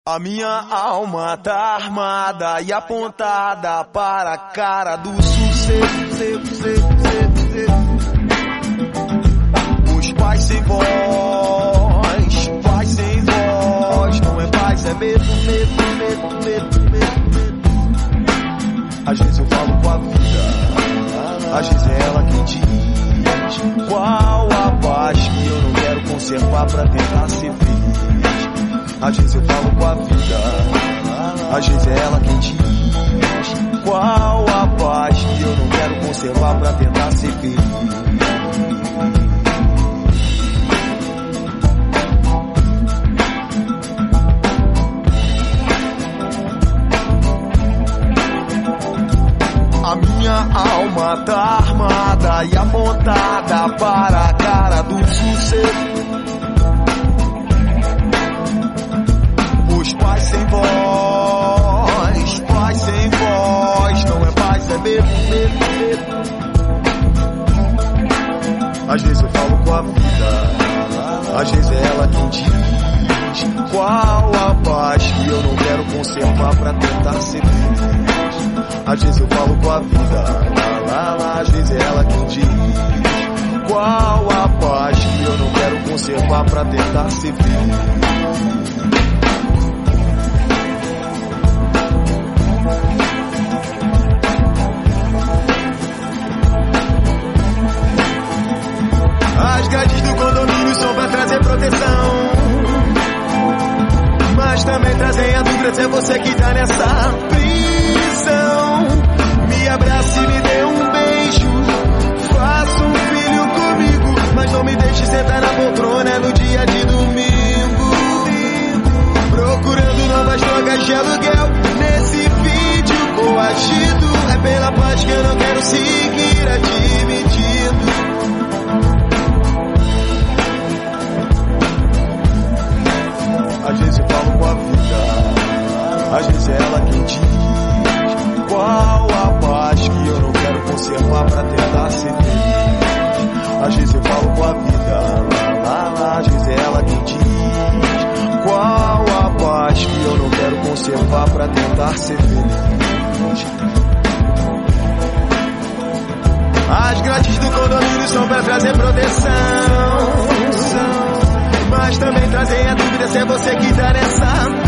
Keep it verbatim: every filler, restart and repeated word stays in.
A minha alma tá armada e apontada para a cara do sucesso. Os pais sem voz, paz sem voz, não é paz, é medo, medo, medo, medo, medo, medo. Às vezes eu falo com a vida, às vezes é ela quem diz qual a paz que eu não quero conservar pra tentar ser feliz. Às vezes eu falo com a vida, às vezes é ela quem diz qual a paz que eu não quero conservar pra tentar ser feliz. A minha alma tá armada e apontada para a cara do sucesso. Os pais sem voz, pais sem voz, não é paz, é medo, medo, medo. Às vezes eu falo com a vida, às vezes é ela quem diz qual a paz que eu não quero conservar pra tentar ser feliz. Às vezes eu falo com a vida, lá, lá, lá, às vezes é ela quem diz qual a paz que eu não quero conservar pra tentar ser feliz. As grades do condomínio são pra trazer proteção, mas também trazem a dúvida se é você que tá nessa prisão. Me abrace e me dê um beijo, faça um filho comigo, mas não me deixe sentar na poltrona no dia de domingo, procurando novas drogas de aluguel nesse vídeo coagido. É pela paz que eu não quero seguir admitindo. Às vezes eu falo com a vida, às vezes é ela quem diz qual a paz que eu não quero conservar pra tentar ser feliz. Às vezes eu falo com a vida, lá, lá, lá, às vezes é ela quem diz qual a paz que eu não quero conservar pra tentar ser feliz. As grades do condomínio são pra trazer proteção, mas também trazem a dúvida se é você que tá nessa